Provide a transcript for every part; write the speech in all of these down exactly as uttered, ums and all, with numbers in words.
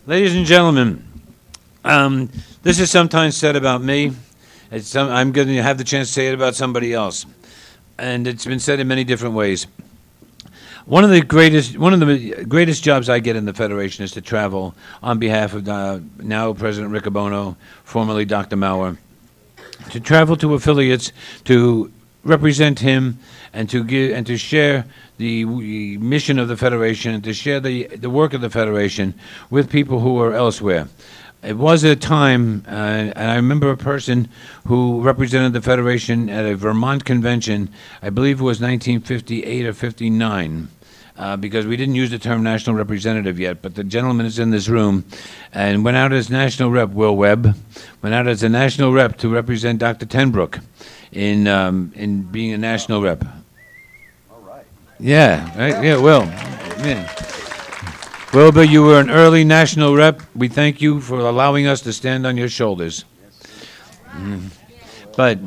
Ladies and gentlemen, um, this is sometimes said about me. It's some, I'm going to have the chance to say it about somebody else. And it's been said in many different ways. One of the greatest, one of the greatest jobs I get in the Federation is to travel on behalf of uh, now President Riccobono, formerly Doctor Maurer, to travel to affiliates to represent him and to give and to share the w- mission of the Federation and to share the the work of the Federation with people who are elsewhere. It was a time, uh, and I remember a person who represented the Federation at a Vermont convention. I believe it was nineteen fifty-eight or fifty-nine. Uh, because we didn't use the term national representative yet, but the gentleman is in this room and went out as national rep, Will Webb, went out as a national rep to represent Doctor Tenbrook in um, in being a national rep. All right. Yeah, right? Yeah, Will. Yeah. Wilbur, you were an early national rep. We thank you for allowing us to stand on your shoulders. Mm. But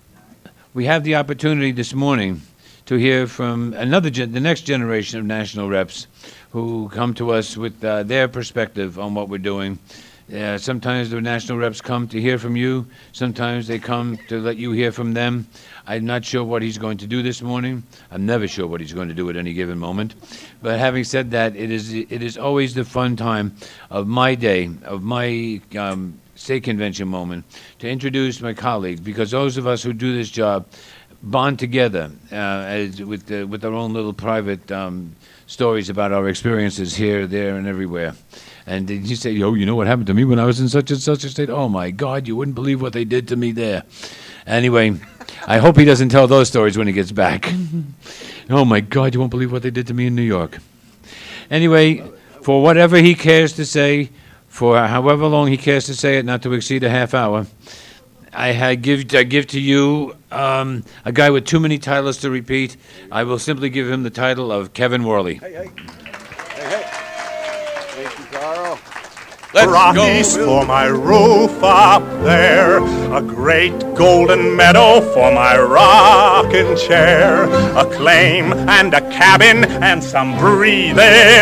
we have the opportunity this morning to hear from another, gen- the next generation of national reps who come to us with uh, their perspective on what we're doing. Uh, sometimes the national reps come to hear from you. Sometimes they come to let you hear from them. I'm not sure what he's going to do this morning. I'm never sure what he's going to do at any given moment. But having said that, it is it is always the fun time of my day, of my um, state convention moment, to introduce my colleagues, because those of us who do this job bond together uh, as with uh, with our own little private um, stories about our experiences here, there, and everywhere. And did you say, oh, you know what happened to me when I was in such and such a state? Oh, my God, you wouldn't believe what they did to me there. Anyway, I hope he doesn't tell those stories when he gets back. Oh, my God, you won't believe what they did to me in New York. Anyway, for whatever he cares to say, for however long he cares to say it, not to exceed a half hour, I, I, give, I give to you um, a guy with too many titles to repeat. I will simply give him the title of Kevin Worley. Hey, hey. Hey, hey. Thank you, Carl. Let's Rockies go. For my roof up there, a great golden meadow for my rocking chair, a claim and a cabin and some breathing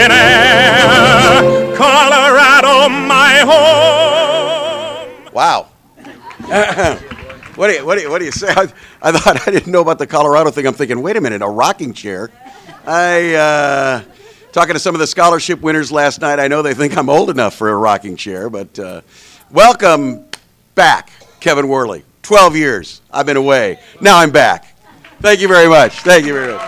air, Colorado my home. Wow. what do you what do you what do you say? I, I thought I didn't know about the Colorado thing. I'm thinking, wait a minute, a rocking chair. I uh, talking to some of the scholarship winners last night. I know they think I'm old enough for a rocking chair, but uh, welcome back, Kevin Worley. Twelve years I've been away. Now I'm back. Thank you very much. Thank you very much.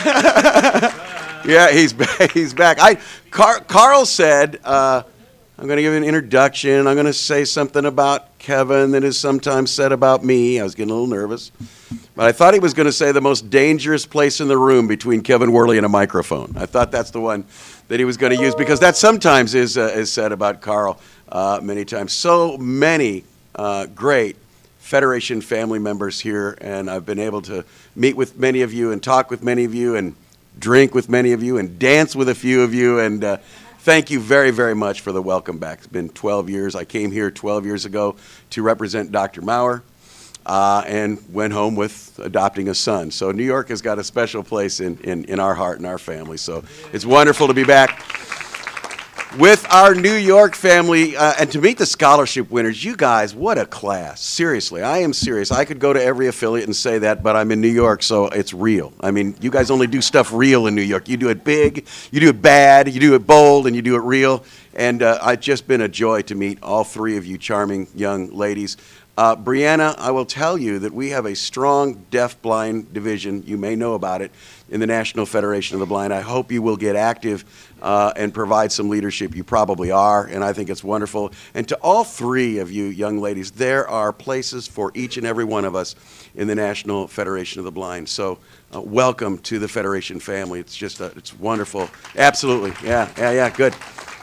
Yeah, he's back. He's back. I Car- Carl said. Uh, I'm going to give an introduction. I'm going to say something about Kevin that is sometimes said about me. I was getting a little nervous. But I thought he was going to say the most dangerous place in the room between Kevin Worley and a microphone. I thought that's the one that he was going to use, because that sometimes is, uh, is said about Carl uh, many times. So many uh, great Federation family members here, and I've been able to meet with many of you and talk with many of you and drink with many of you and dance with a few of you, and uh, thank you very, very much for the welcome back. It's been twelve years. I came here twelve years ago to represent Doctor Maurer uh, and went home with adopting a son. So New York has got a special place in, in, in our heart and our family. So it's wonderful to be back with our New York family uh, and to meet the scholarship winners. You guys, what a class. Seriously, I am serious. I could go to every affiliate and say that, but I'm in New York, so it's real. I mean, you guys only do stuff real in New York. You do it big, you do it bad, you do it bold, and you do it real. And uh, it's just been a joy to meet all three of you charming young ladies. Uh, Brianna, I will tell you that we have a strong deaf-blind division. You may know about it in the National Federation of the Blind. I hope you will get active uh, and provide some leadership. You probably are, and I think it's wonderful. And to all three of you young ladies, there are places for each and every one of us in the National Federation of the Blind. So uh, welcome to the Federation family. It's just, uh, it's wonderful. Absolutely. Yeah, yeah, yeah, good.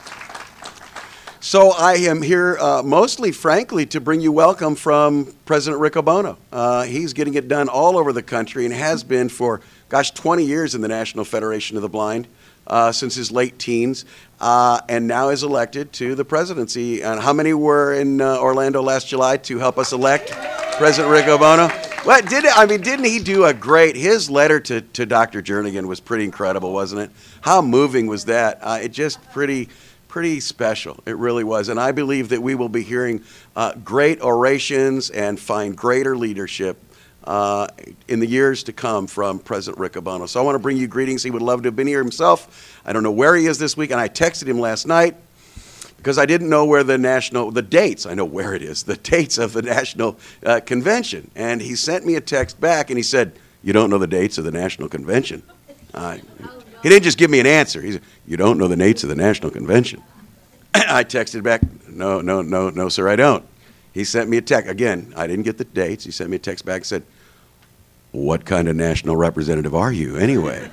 So I am here uh, mostly, frankly, to bring you welcome from President Riccobono. Uh, he's getting it done all over the country and has been for, gosh, twenty years in the National Federation of the Blind, uh, since his late teens, uh, and now is elected to the presidency. And how many were in uh, Orlando last July to help us elect President Riccobono? Well, did I mean, didn't he do a great, his letter to, to Doctor Jernigan was pretty incredible, wasn't it? How moving was that? Uh, it just pretty... pretty pretty special. It really was. And I believe that we will be hearing uh, great orations and find greater leadership uh, in the years to come from President Rick Abono. So I want to bring you greetings. He would love to have been here himself. I don't know where he is this week, and I texted him last night because I didn't know where the national, the dates, I know where it is, the dates of the national uh, convention. And he sent me a text back, and he said, "You don't know the dates of the national convention?" Uh, he didn't just give me an answer. He said, "You don't know the dates of the national convention?" I texted back, no, no, no, no, sir, I don't. He sent me a text. Again, I didn't get the dates. He sent me a text back and said, "What kind of national representative are you anyway?"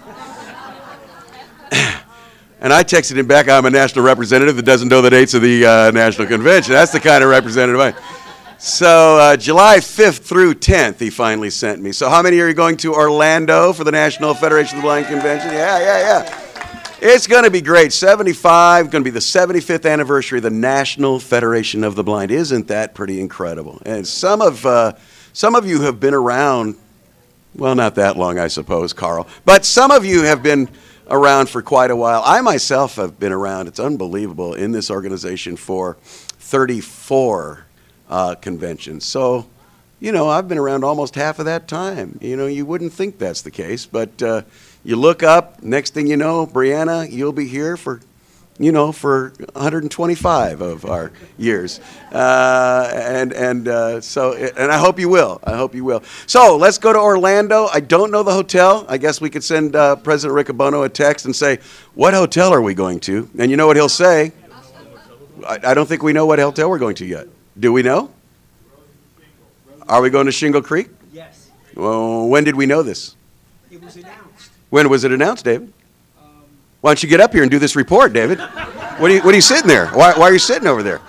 And I texted him back, "I'm a national representative that doesn't know the dates of the uh, national convention. That's the kind of representative I am." So uh, July fifth through tenth, he finally sent me. So how many are you going to Orlando for the National Federation of the Blind Convention? Yeah, yeah, yeah. It's going to be great. seventy-five, going to be the seventy-fifth anniversary of the National Federation of the Blind. Isn't that pretty incredible? And some of, uh, some of you have been around, well, not that long, I suppose, Carl, but some of you have been around for quite a while. I myself have been around, it's unbelievable, in this organization for thirty-four uh, conventions. So, you know, I've been around almost half of that time. You know, you wouldn't think that's the case, but uh, you look up, next thing you know, Brianna, you'll be here for, you know, for one hundred twenty-five of our years. Uh, and and uh, so, and I hope you will. I hope you will. So let's go to Orlando. I don't know the hotel. I guess we could send uh, President Rick Abono a text and say, "What hotel are we going to?" And you know what he'll say? I, I don't think we know what hotel we're going to yet. Do we know? Are we going to Shingle Creek? Yes. Well, when did we know this? It was announced. When was it announced, David? Why don't you get up here and do this report, David? What are you, what are you sitting there? Why, why are you sitting over there?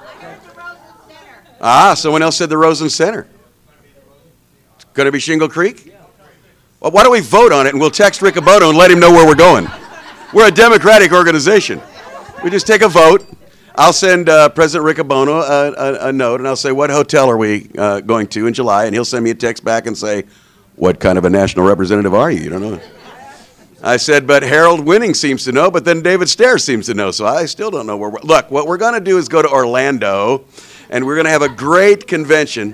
Ah, someone else said the Rosen Center. It's going to be Shingle Creek? Well, why don't we vote on it and we'll text Rick Abono and let him know where we're going. We're a democratic organization. We just take a vote. I'll send uh, President Rick Abono a, a, a note and I'll say, "What hotel are we uh, going to in July?" And he'll send me a text back and say, "What kind of a national representative are you?" You don't know. I said, "But Harold Winning seems to know, but then David Stair seems to know, so I still don't know where we're..." Look, what we're going to do is go to Orlando, and we're going to have a great convention.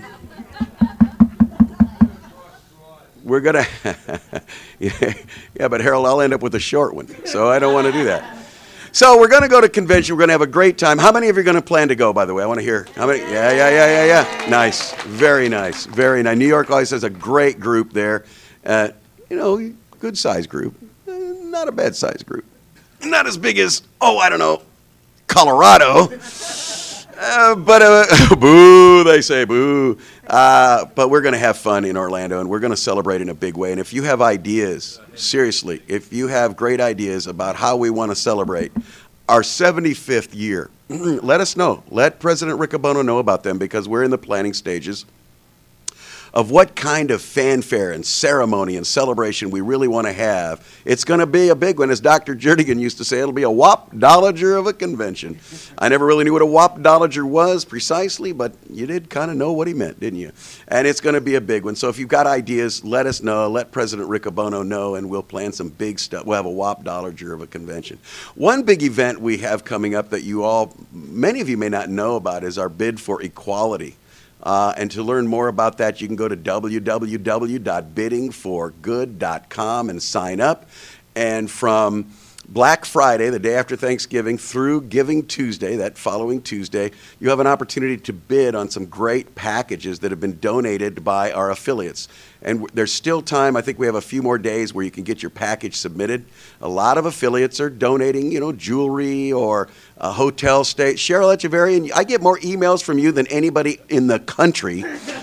We're going to... Yeah, but Harold, I'll end up with a short one, so I don't want to do that. So we're going to go to convention. We're going to have a great time. How many of you are going to plan to go, by the way? I want to hear. How many? Yeah, yeah, yeah, yeah, yeah. Nice. Very nice. Very nice. New York always has a great group there. Uh, you know, good-sized group. Not a bad-sized group. Not as big as, oh, I don't know, Colorado. Uh, but, uh, boo, they say, boo. Uh, but we're going to have fun in Orlando, and we're going to celebrate in a big way. And if you have ideas, seriously, if you have great ideas about how we want to celebrate our seventy-fifth year, let us know. Let President Rick Abono know about them, because we're in the planning stages of what kind of fanfare and ceremony and celebration we really want to have. It's going to be a big one. As Doctor Jernigan used to say, it'll be a wop-dolager of a convention. I never really knew what a wop-dolager was precisely, but you did kind of know what he meant, didn't you? And it's going to be a big one. So if you've got ideas, let us know. Let President Rick Abono know, and we'll plan some big stuff. We'll have a wop-dolager of a convention. One big event we have coming up that you all, many of you may not know about, is our bid for equality. Uh, and to learn more about that, you can go to w w w dot bidding for good dot com and sign up. And from Black Friday, the day after Thanksgiving, through Giving Tuesday, that following Tuesday, you have an opportunity to bid on some great packages that have been donated by our affiliates. And there's still time. I think we have a few more days where you can get your package submitted. A lot of affiliates are donating, you know, jewelry or a hotel stay. Cheryl Echeverry, I get more emails from you than anybody in the country.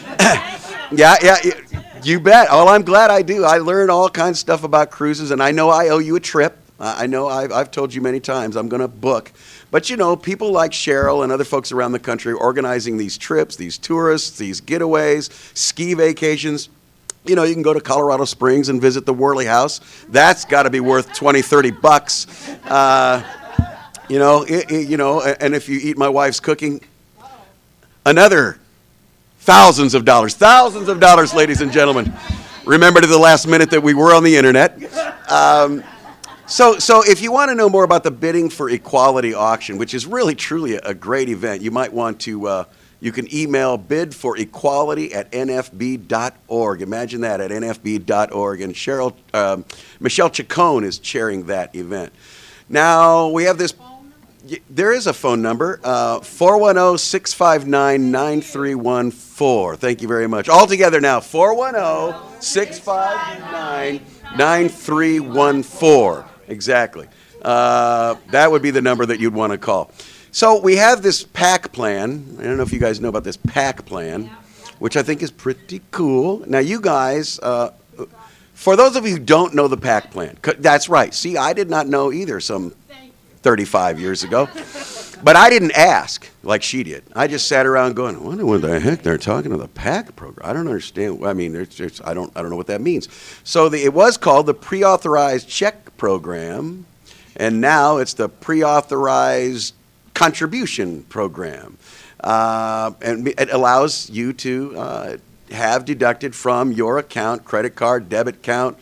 yeah, yeah, you bet. Well, I'm glad I do. I learn all kinds of stuff about cruises, and I know I owe you a trip. I know I've, I've told you many times I'm going to book. But, you know, people like Cheryl and other folks around the country organizing these trips, these tourists, these getaways, ski vacations. You know, you can go to Colorado Springs and visit the Worley House. That's got to be worth twenty, thirty bucks. Uh, you know, it, it, you know, and if you eat my wife's cooking, another thousands of dollars, thousands of dollars, ladies and gentlemen. Remember to the last minute that we were on the internet. Um, So, so if you want to know more about the Bidding for Equality auction, which is really truly a, a great event, you might want to, uh, you can email bid for equality at n f b dot org. Imagine that, at n f b dot org. And Cheryl, um, Michelle Chacon is chairing that event. Now, we have this, there is a phone number, uh, four one zero, six five nine, nine three one four. Thank you very much. All together now, four one zero, six five nine, nine three one four. Exactly. Uh, that would be the number that you'd want to call. So we have this PAC plan. I don't know if you guys know about this PAC plan, which I think is pretty cool. Now, you guys, uh, for those of you who don't know the PAC plan, that's right. See, I did not know either some thirty-five years ago. But I didn't ask like she did. I just sat around going, I wonder what the heck they're talking about the PAC program. I don't understand. I mean, it's, it's, I don't I don't know what that means. So the, it was called the Pre-Authorized Check Program, and now it's the Pre-Authorized Contribution Program. Uh, and it allows you to uh, have deducted from your account, credit card, debit account,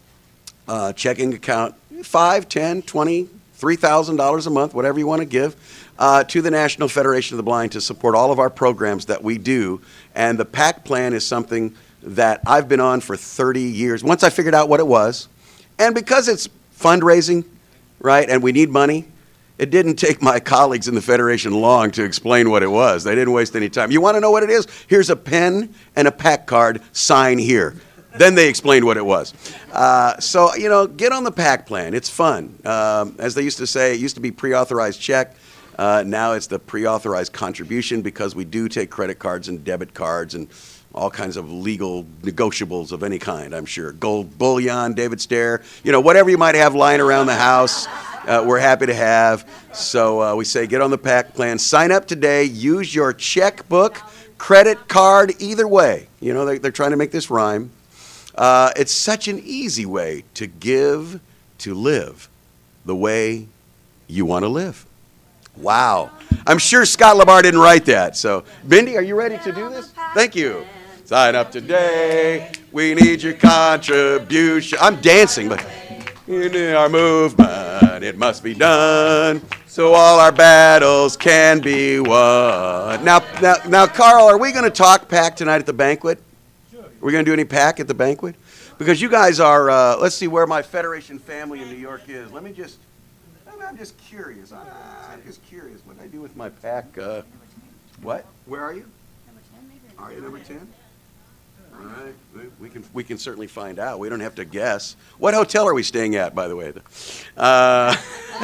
uh, checking account, five, ten, twenty, three thousand dollars a month, whatever you want to give, uh, to the National Federation of the Blind to support all of our programs that we do. And the PAC plan is something that I've been on for thirty years. Once I figured out what it was, and because it's fundraising, right, and we need money, it didn't take my colleagues in the Federation long to explain what it was. They didn't waste any time. You want to know what it is? Here's a pen and a PAC card, sign here. Then they explained what it was. Uh, so, you know, get on the PAC plan. It's fun. Um, as they used to say, it used to be pre-authorized check. Uh, now it's the pre-authorized contribution, because we do take credit cards and debit cards and all kinds of legal negotiables of any kind, I'm sure. Gold bullion, David Stair, you know, whatever you might have lying around the house, uh, we're happy to have. So uh, we say get on the PAC plan. Sign up today. Use your checkbook, credit card, either way. You know, they, they're trying to make this rhyme. Uh, it's such an easy way to give, to live the way you want to live. Wow. I'm sure Scott Labar didn't write that. So, Mindy, are you ready to do this? Thank you. Sign up today. We need your contribution. I'm dancing, but in our movement, it must be done so all our battles can be won. Now, now, now Carl, are we going to talk PAC tonight at the banquet? Are we going to do any PAC at the banquet? Because you guys are, uh, let's see where my Federation family in New York is. Let me just, I'm just curious. I'm, I'm just curious what I do with my PAC. Uh, what? Where are you? Number ten, maybe. Are you number ten? All right. We, we can we can certainly find out. We don't have to guess. What hotel are we staying at, by the way? Uh,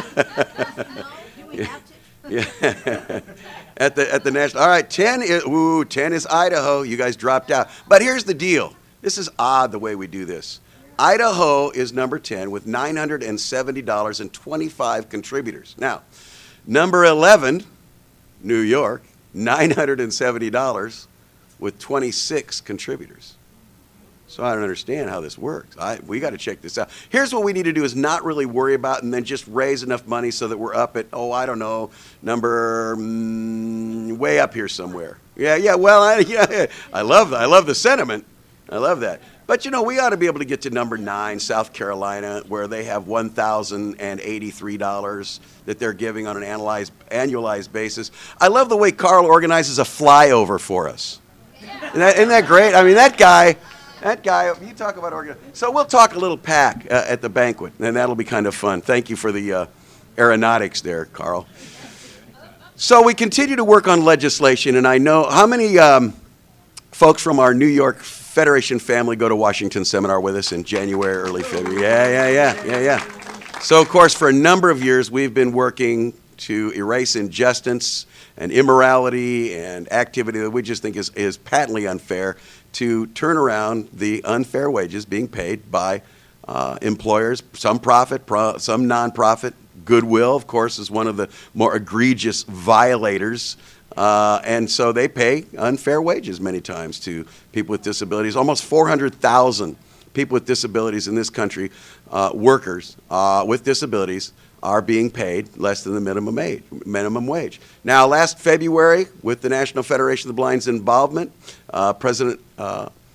yeah. At the at the national. All right, ten is ooh, ten is Idaho. You guys dropped out. But here's the deal. This is odd the way we do this. Idaho is number ten with nine hundred seventy dollars and twenty-five contributors. Now, number eleven, New York, nine hundred seventy dollars with twenty-six contributors. So I don't understand how this works. I, we got to check this out. Here's what we need to do is not really worry about and then just raise enough money so that we're up at, oh, I don't know, number mm, way up here somewhere. Yeah, yeah, well, I, yeah, I love I love the sentiment. I love that. But, you know, we ought to be able to get to number nine, South Carolina, where they have one thousand eighty-three dollars that they're giving on an analyzed, annualized basis. I love the way Carl organizes a flyover for us. Isn't that, isn't that great? I mean, that guy... That guy, you talk about organizing. So we'll talk a little PAC uh, at the banquet, and that'll be kind of fun. Thank you for the uh, aeronautics there, Carl. So we continue to work on legislation, and I know how many um, folks from our New York Federation family go to Washington seminar with us in January, early February. Yeah, yeah, yeah, yeah, yeah. So, of course, for a number of years, we've been working to erase injustice and immorality and activity that we just think is, is patently unfair, to turn around the unfair wages being paid by uh, employers, some profit, pro some nonprofit. Goodwill, of course, is one of the more egregious violators. Uh, and so they pay unfair wages many times to people with disabilities. Almost four hundred thousand people with disabilities in this country, uh, workers uh, with disabilities, are being paid less than the minimum age, minimum wage. Now, last February, with the National Federation of the Blind's involvement, uh, President uh,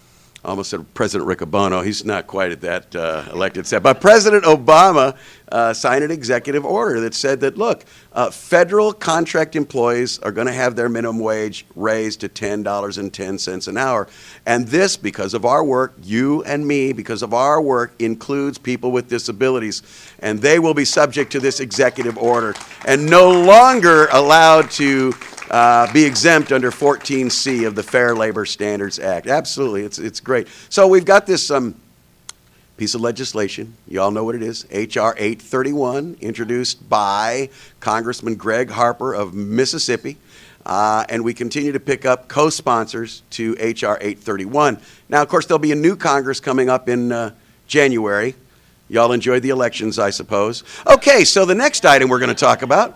I almost said President Riccobono. He's not quite at that uh, elected step. But President Obama uh, signed an executive order that said that, look, uh, federal contract employees are going to have their minimum wage raised to ten dollars and ten cents an hour. And this, because of our work, you and me, because of our work, includes people with disabilities. And they will be subject to this executive order and no longer allowed to Uh, be exempt under fourteen C of the Fair Labor Standards Act. Absolutely, it's, it's great. So we've got this um, piece of legislation. You all know what it is, H R eight thirty-one, introduced by Congressman Greg Harper of Mississippi. Uh, and we continue to pick up co-sponsors to H R eight thirty-one. Now, of course, there'll be a new Congress coming up in uh, January. Y'all enjoyed the elections, I suppose. Okay, so the next item we're going to talk about.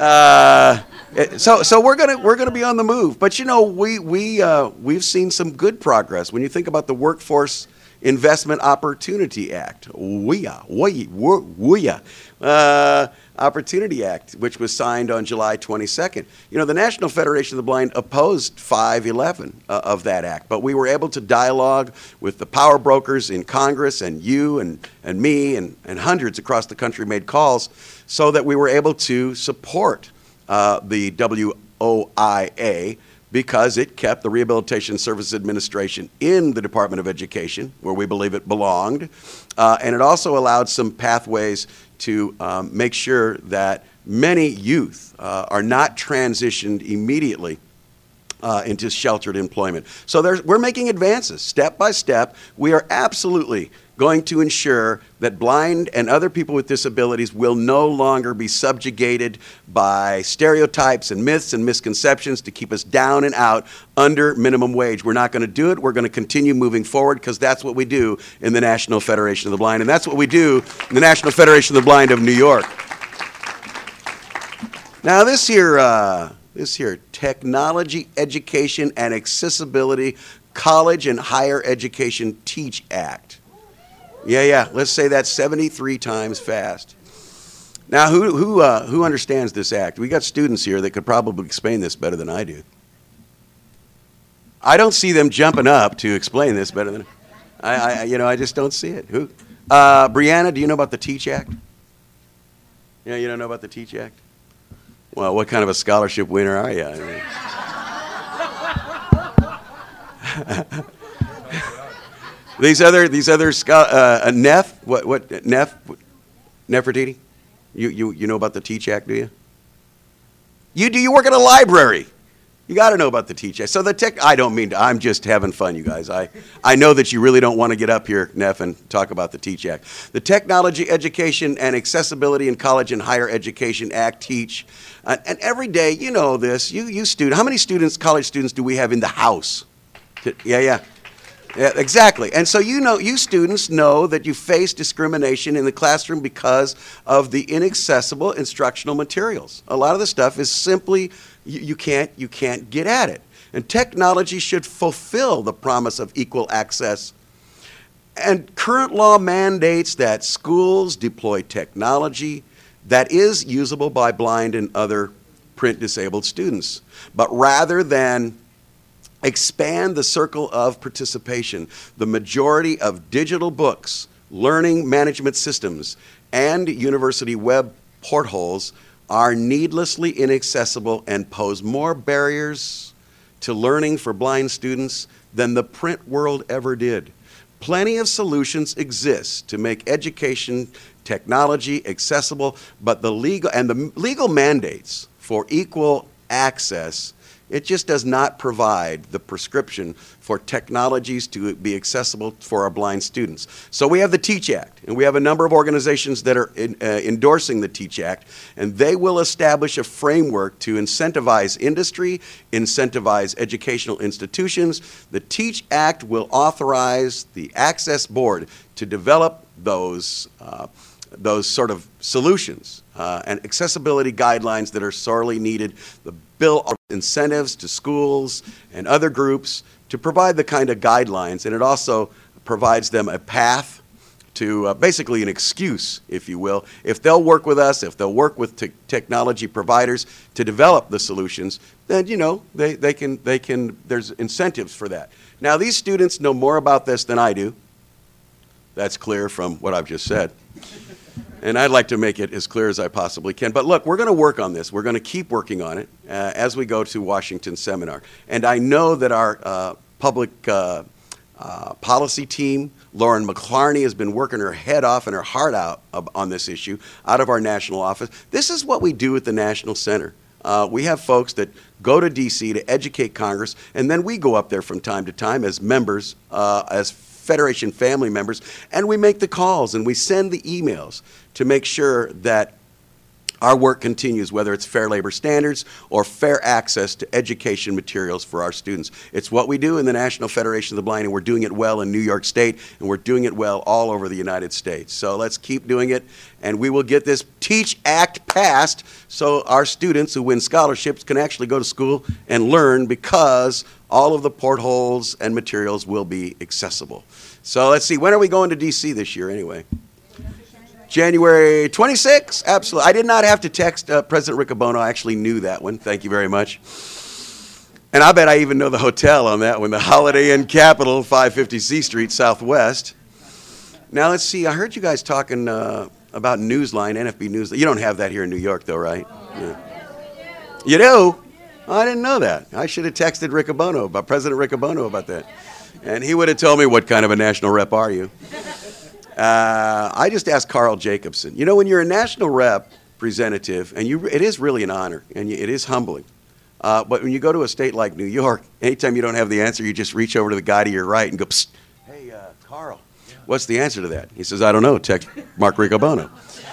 Uh, So, so we're gonna we're gonna be on the move, but you know we we uh, we've seen some good progress when you think about the Workforce Investment Opportunity Act, WIA, WIA, WIA, uh, Opportunity Act, which was signed on July twenty-second. You know, the National Federation of the Blind opposed five eleven uh, of that act, but we were able to dialogue with the power brokers in Congress, and you and and me and and hundreds across the country made calls so that we were able to support Uh, the W O I A, because it kept the Rehabilitation Services Administration in the Department of Education, where we believe it belonged, uh, and it also allowed some pathways to um, make sure that many youth uh, are not transitioned immediately uh, into sheltered employment. So there's, we're making advances, step by step. We are absolutely going to ensure that blind and other people with disabilities will no longer be subjugated by stereotypes and myths and misconceptions to keep us down and out under minimum wage. We're not going to do it. We're going to continue moving forward, because that's what we do in the National Federation of the Blind, and that's what we do in the National Federation of the Blind of New York. Now this here, uh, this here Technology, Education, and Accessibility College and Higher Education Teach Act. Yeah, yeah, let's say that seventy-three times fast. Now, who, who, uh, who understands this act? We got students here that could probably explain this better than I do. I don't see them jumping up to explain this better than I, I you know, I just don't see it. Who? Uh, Brianna, do you know about the Teach Act? Yeah, you don't know about the Teach Act? Well, what kind of a scholarship winner are you? I mean, These other, these other, uh, Neff, what, what, Neff, Nefertiti? You, you, you know about the Teach Act, do you? You, do you work at a library? You got to know about the Teach Act. So the tech, I don't mean to, I'm just having fun, you guys. I, I know that you really don't want to get up here, Neff, and talk about the Teach Act. The Technology, Education, and Accessibility in College and Higher Education Act, TEACH. Uh, and every day, you know this, you, you student, how many students, college students, do we have in the house? Yeah, yeah. Yeah, exactly. And so you know, you students know that you face discrimination in the classroom because of the inaccessible instructional materials. A lot of the stuff is simply, you, you can't, you can't get at it. And technology should fulfill the promise of equal access. And current law mandates that schools deploy technology that is usable by blind and other print-disabled students. But rather than expand the circle of participation, the majority of digital books, learning management systems, and university web portholes are needlessly inaccessible and pose more barriers to learning for blind students than the print world ever did. Plenty of solutions exist to make education technology accessible, but the legal and the legal mandates for equal access, it just does not provide the prescription for technologies to be accessible for our blind students. So we have the Teach Act, and we have a number of organizations that are in, uh, endorsing the Teach Act, and they will establish a framework to incentivize industry, incentivize educational institutions. The Teach Act will authorize the Access Board to develop those uh, those sort of solutions uh, and accessibility guidelines that are sorely needed. The bill offers incentives to schools and other groups to provide the kind of guidelines, and it also provides them a path to uh, basically an excuse, if you will. If they'll work with us, if they'll work with te technology providers to develop the solutions, then, you know, they, they can, they can, there's incentives for that. Now, these students know more about this than I do. That's clear from what I've just said. And I'd like to make it as clear as I possibly can. But look, we're going to work on this. We're going to keep working on it uh, as we go to Washington seminar. And I know that our uh, public uh, uh, policy team, Lauren McClarney, has been working her head off and her heart out on this issue out of our national office. This is what we do at the National Center. Uh, we have folks that go to D C to educate Congress, and then we go up there from time to time as members, uh, as Federation family members, and we make the calls and we send the emails to make sure that our work continues, whether it's fair labor standards or fair access to education materials for our students. It's what we do in the National Federation of the Blind, and we're doing it well in New York State, and we're doing it well all over the United States. So let's keep doing it, and we will get this TEACH Act passed so our students who win scholarships can actually go to school and learn, because all of the portholes and materials will be accessible. So let's see, when are we going to D C this year anyway? January twenty-sixth, absolutely. I did not have to text uh, President Riccobono. I actually knew that one. Thank you very much. And I bet I even know the hotel on that one, the Holiday Inn Capitol, five fifty C Street Southwest. Now let's see, I heard you guys talking uh, about Newsline, N F B Newsline. You don't have that here in New York though, right? Yeah. You do? Oh, I didn't know that. I should have texted Riccobono, about President Riccobono about that. And he would have told me, what kind of a national rep are you? Uh, I just asked Carl Jacobson. You know, when you're a national representative, and you, it is really an honor, and you, it is humbling. Uh, but when you go to a state like New York, anytime you don't have the answer, you just reach over to the guy to your right and go, psst, hey, uh, Carl, what's the answer to that? He says, I don't know, text Mark Riccobono.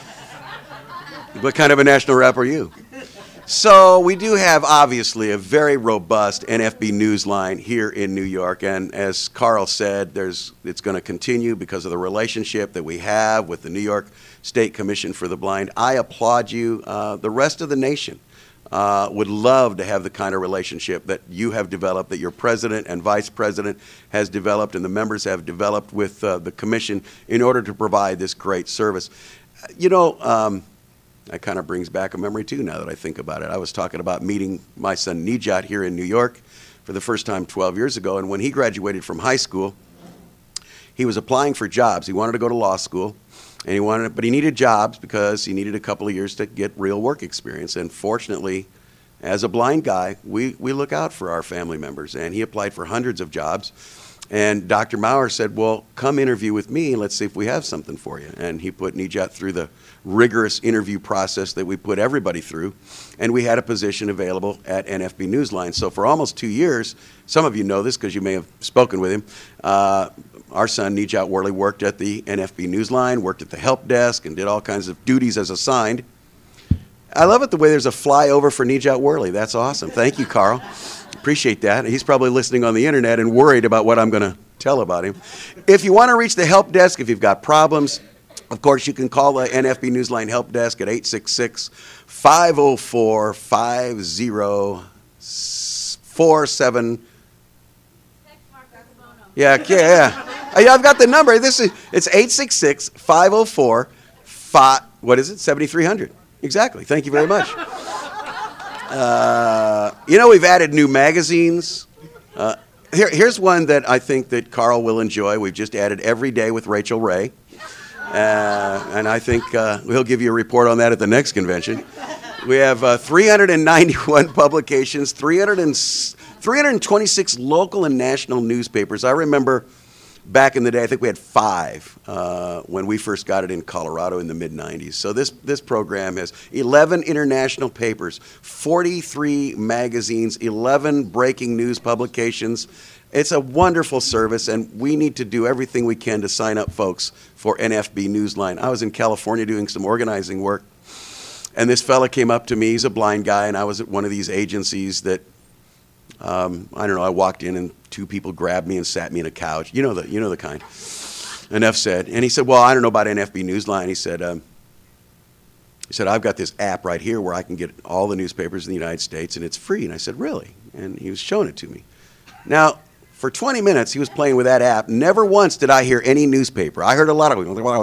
What kind of a national rep are you? So we do have, obviously, a very robust N F B Newsline here in New York, and as Carl said, there's, it's going to continue because of the relationship that we have with the New York State Commission for the Blind. I applaud you. Uh, the rest of the nation uh, would love to have the kind of relationship that you have developed, that your president and vice president has developed, and the members have developed with uh, the commission in order to provide this great service. You know, um, that kind of brings back a memory, too, now that I think about it. I was talking about meeting my son Nijat here in New York for the first time twelve years ago, and when he graduated from high school, he was applying for jobs. He wanted to go to law school, and he wanted, but he needed jobs because he needed a couple of years to get real work experience. And fortunately, as a blind guy, we, we look out for our family members, and he applied for hundreds of jobs. And Doctor Maurer said, well, come interview with me, and let's see if we have something for you. And he put Nijat through the rigorous interview process that we put everybody through, and we had a position available at N F B Newsline. So for almost two years, some of you know this because you may have spoken with him, uh, our son Nijat Worley worked at the N F B Newsline, worked at the help desk, and did all kinds of duties as assigned. I love it the way there's a flyover for Nijat Worley. That's awesome. Thank you, Carl. Appreciate that. He's probably listening on the internet and worried about what I'm going to tell about him. If you want to reach the help desk, if you've got problems, of course, you can call the N F B Newsline help desk at eight six six, five oh four, five oh four seven. Yeah, yeah, yeah. I've got the number. This is it's eight six six, five oh four, five, what is it? seventy-three hundred. Exactly. Thank you very much. Uh, you know, we've added new magazines. Uh, here, here's one that I think that Carl will enjoy. We've just added Every Day with Rachel Ray. Uh, and I think uh, he'll give you a report on that at the next convention. We have uh, three hundred ninety-one publications, three hundred three hundred twenty-six local and national newspapers. I remember back in the day, I think we had five uh, when we first got it in Colorado in the mid nineties. So this, this program has eleven international papers, forty-three magazines, eleven breaking news publications. It's a wonderful service, and we need to do everything we can to sign up folks for N F B Newsline. I was in California doing some organizing work, and this fella came up to me. He's a blind guy, and I was at one of these agencies that, um, I don't know, I walked in, and two people grabbed me and sat me in a couch. You know the, you know the kind. Enough said. And he said, well, I don't know about N F B Newsline. He said, um, he said, I've got this app right here where I can get all the newspapers in the United States, and it's free. And I said, really? And he was showing it to me. Now, For twenty minutes, he was playing with that app. Never once did I hear any newspaper. I heard a lot of,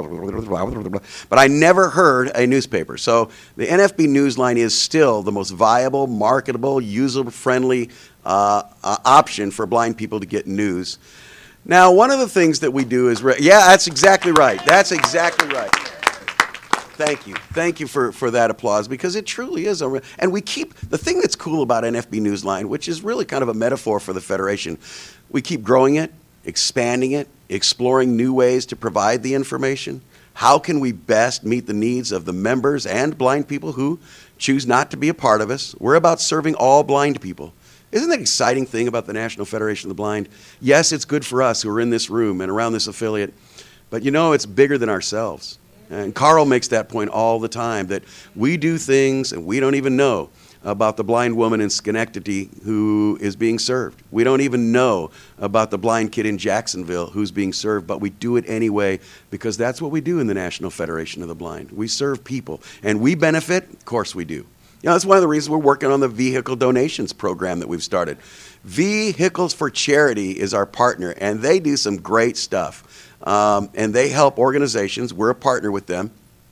but I never heard a newspaper. So the N F B Newsline is still the most viable, marketable, user-friendly uh, uh, option for blind people to get news. Now, one of the things that we do is, re yeah, that's exactly right. That's exactly right. Thank you. Thank you for, for that applause, because it truly is. A, and we keep, the thing that's cool about N F B Newsline, which is really kind of a metaphor for the Federation, we keep growing it, expanding it, exploring new ways to provide the information. How can we best meet the needs of the members and blind people who choose not to be a part of us? We're about serving all blind people. Isn't that an exciting thing about the National Federation of the Blind? Yes, it's good for us who are in this room and around this affiliate, but you know, it's bigger than ourselves. And Carl makes that point all the time, that we do things and we don't even know about the blind woman in Schenectady who is being served. We don't even know about the blind kid in Jacksonville who's being served, but we do it anyway because that's what we do in the National Federation of the Blind. We serve people, and we benefit. Of course we do. You know, that's one of the reasons we're working on the vehicle donations program that we've started. Vehicles for Charity is our partner, and they do some great stuff. Um, and they help organizations. We're a partner with them.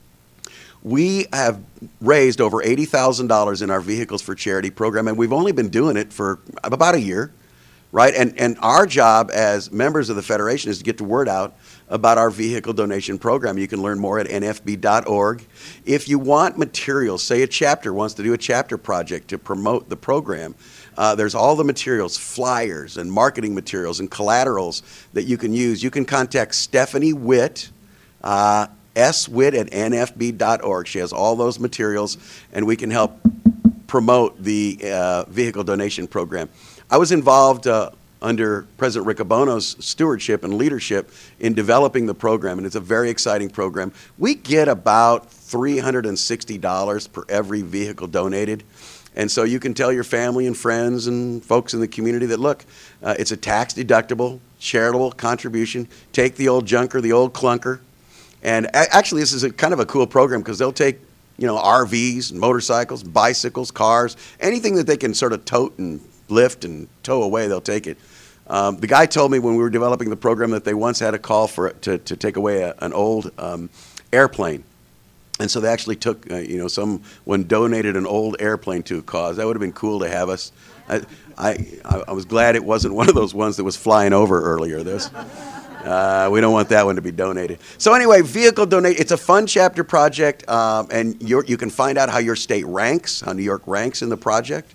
We have raised over eighty thousand dollars in our Vehicles for Charity program, and we've only been doing it for about a year, right? And, and our job as members of the Federation is to get the word out about our vehicle donation program. You can learn more at N F B dot org. If you want materials, say a chapter wants to do a chapter project to promote the program, Uh, there's all the materials, flyers and marketing materials and collaterals that you can use. You can contact Stephanie Witt, uh, S Witt at N F B dot org. She has all those materials, and we can help promote the uh, vehicle donation program. I was involved uh, under President Riccobono's stewardship and leadership in developing the program, and it's a very exciting program. We get about three hundred sixty dollars per every vehicle donated. And so you can tell your family and friends and folks in the community that, look, uh, it's a tax-deductible, charitable contribution. Take the old junker, the old clunker. And a actually, this is a kind of a cool program because they'll take, you know, R Vs, motorcycles, bicycles, cars, anything that they can sort of tote and lift and tow away, they'll take it. Um, the guy told me when we were developing the program that they once had a call for to, to take away a, an old um, airplane. And so they actually took, uh, you know, someone donated an old airplane to a cause. That would have been cool to have us. I, I, I was glad it wasn't one of those ones that was flying over earlier. This, uh, we don't want that one to be donated. So anyway, vehicle donate. It's a fun chapter project, um, and you're, you can find out how your state ranks, how New York ranks in the project.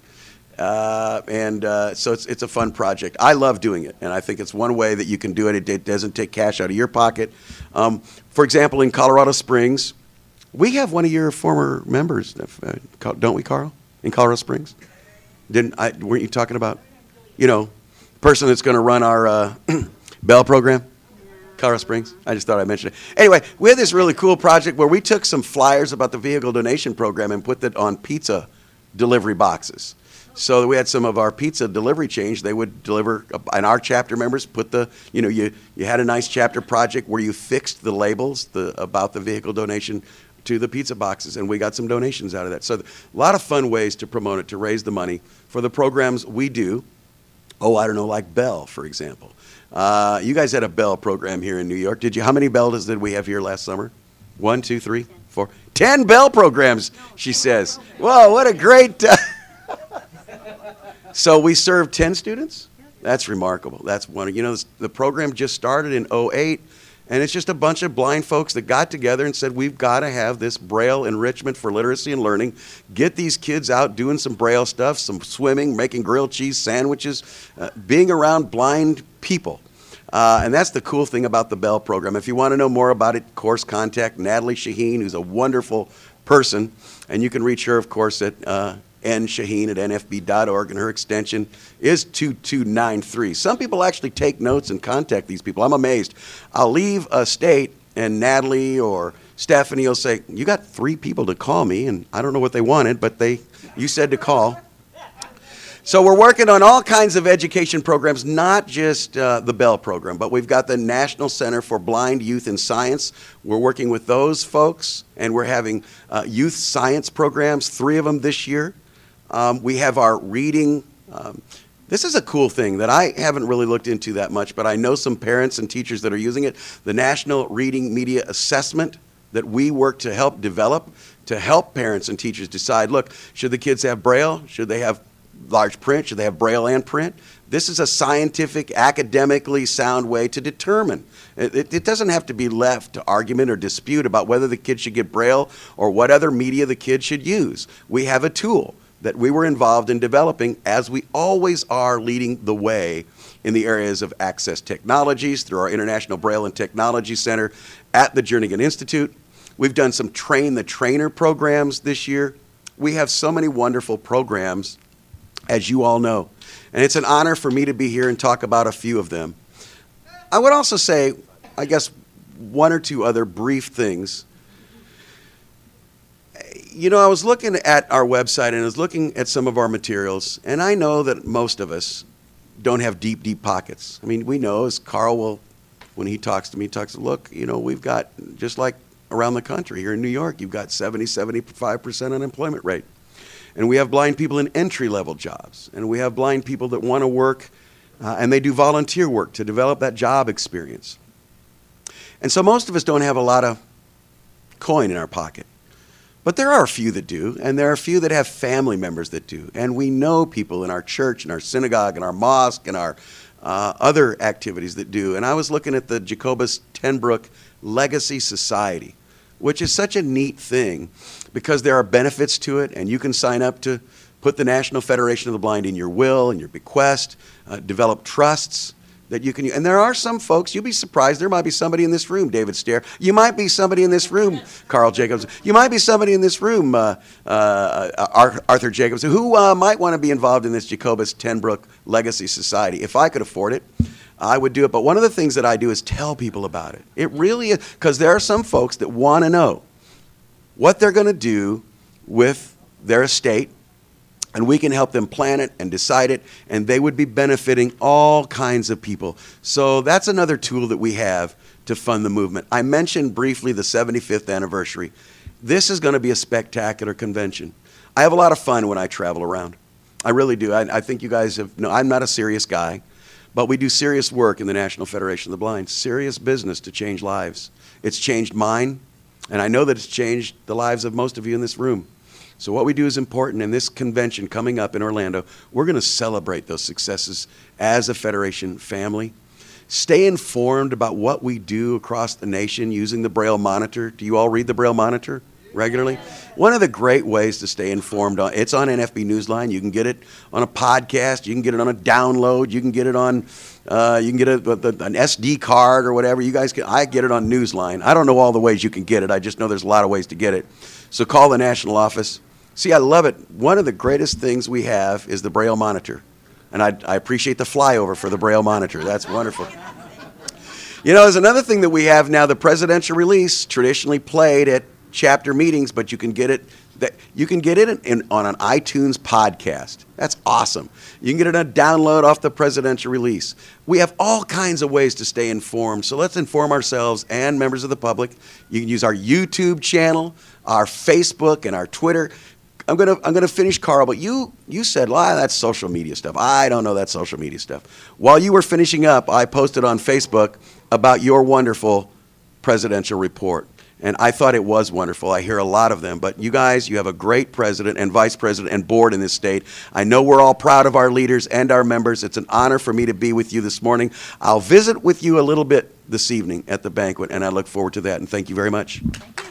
Uh, and uh, so it's, it's a fun project. I love doing it, and I think it's one way that you can do it. It, it doesn't take cash out of your pocket. Um, for example, in Colorado Springs, we have one of your former members, uh, don't we, Carl, in Colorado Springs? Didn't I? Weren't you talking about, you know, the person that's going to run our uh, Bell program, Colorado Springs? I just thought I'd mention it. Anyway, we had this really cool project where we took some flyers about the vehicle donation program and put that on pizza delivery boxes. So we had some of our pizza delivery chains. They would deliver, and our chapter members put the, you know, you, you had a nice chapter project where you fixed the labels the, about the vehicle donation to the pizza boxes, and we got some donations out of that. So a lot of fun ways to promote it, to raise the money for the programs we do. Oh, I don't know, like Bell, for example. Uh, you guys had a Bell program here in New York. Did you? How many Bells did we have here last summer? One, two, three, four. Ten Bell programs, she says. Whoa, what a great... Uh, so we served ten students? That's remarkable. That's one. You know, the program just started in oh eight. And it's just a bunch of blind folks that got together and said, we've got to have this Braille enrichment for literacy and learning. Get these kids out doing some Braille stuff, some swimming, making grilled cheese sandwiches, uh, being around blind people. Uh, and that's the cool thing about the Bell program. If you want to know more about it, of course, contact Natalie Shaheen, who's a wonderful person. And you can reach her, of course, at uh, N Shaheen at N F B dot org, and her extension is two two nine three. Some people actually take notes and contact these people. I'm amazed. I'll leave a state, and Natalie or Stephanie will say, you got three people to call me, and I don't know what they wanted, but they, you said to call. So we're working on all kinds of education programs, not just uh, the Bell program, but we've got the National Center for Blind Youth in Science. We're working with those folks, and we're having uh, youth science programs, three of them this year. Um, we have our reading. Um, This is a cool thing that I haven't really looked into that much, but I know some parents and teachers that are using it. The National Reading Media Assessment that we work to help develop, to help parents and teachers decide, look, should the kids have Braille? Should they have large print? Should they have Braille and print? This is a scientific, academically sound way to determine. It, it, it doesn't have to be left to argument or dispute about whether the kids should get Braille or what other media the kids should use. We have a tool that we were involved in developing, as we always are, leading the way in the areas of access technologies through our International Braille and Technology Center at the Jernigan Institute. We've done some Train the Trainer programs this year. We have so many wonderful programs, as you all know. And it's an honor for me to be here and talk about a few of them. I would also say, I guess, one or two other brief things. You know, I was looking at our website and I was looking at some of our materials, and I know that most of us don't have deep, deep pockets. I mean, we know, as Carl will, when he talks to me, he talks, look, you know, we've got, just like around the country, here in New York, you've got seventy, seventy-five percent unemployment rate. And we have blind people in entry-level jobs. And we have blind people that want to work, uh, and they do volunteer work to develop that job experience. And so most of us don't have a lot of coin in our pocket. But there are a few that do, and there are a few that have family members that do. And we know people in our church, in our synagogue, in our mosque, and our uh, other activities that do. And I was looking at the Jacobus Ten Broeck Legacy Society, which is such a neat thing because there are benefits to it, and you can sign up to put the National Federation of the Blind in your will and your bequest, uh, develop trusts that you can use. And there are some folks, you'll be surprised, there might be somebody in this room, David Stair. You might be somebody in this room, Carl Jacobs. You might be somebody in this room, uh, uh, Arthur Jacobs, who uh, might want to be involved in this Jacobus Ten Broeck Legacy Society. If I could afford it, I would do it. But one of the things that I do is tell people about it. It really is, because there are some folks that want to know what they're going to do with their estate, and we can help them plan it and decide it, and they would be benefiting all kinds of people. So that's another tool that we have to fund the movement. I mentioned briefly the seventy-fifth anniversary. This is going to be a spectacular convention. I have a lot of fun when I travel around. I really do. I, I think you guys have, no, I'm not a serious guy, but we do serious work in the National Federation of the Blind, serious business to change lives. It's changed mine, and I know that it's changed the lives of most of you in this room. So what we do is important. In this convention coming up in Orlando, we're going to celebrate those successes as a Federation family. Stay informed about what we do across the nation using the Braille Monitor. Do you all read the Braille Monitor regularly? One of the great ways to stay informed, on, it's on N F B Newsline. You can get it on a podcast. You can get it on a download. You can get it on, uh, you can get it with an S D card or whatever. You guys can, I get it on Newsline. I don't know all the ways you can get it. I just know there's a lot of ways to get it. So call the national office. See, I love it. One of the greatest things we have is the Braille Monitor. And I, I appreciate the flyover for the Braille Monitor. That's wonderful. You know, there's another thing that we have now, the presidential release, traditionally played at chapter meetings, but you can get it that you can get it in, in, on an iTunes podcast. That's awesome. You can get it on a download off the presidential release. We have all kinds of ways to stay informed, so let's inform ourselves and members of the public. You can use our YouTube channel, our Facebook, and our Twitter. I'm gonna I'm gonna finish, Carl, but you you said, well, that's social media stuff. I don't know that social media stuff. While you were finishing up, I posted on Facebook about your wonderful presidential report. And I thought it was wonderful. I hear a lot of them. But you guys, you have a great president and vice president and board in this state. I know we're all proud of our leaders and our members. It's an honor for me to be with you this morning. I'll visit with you a little bit this evening at the banquet, and I look forward to that. And thank you very much.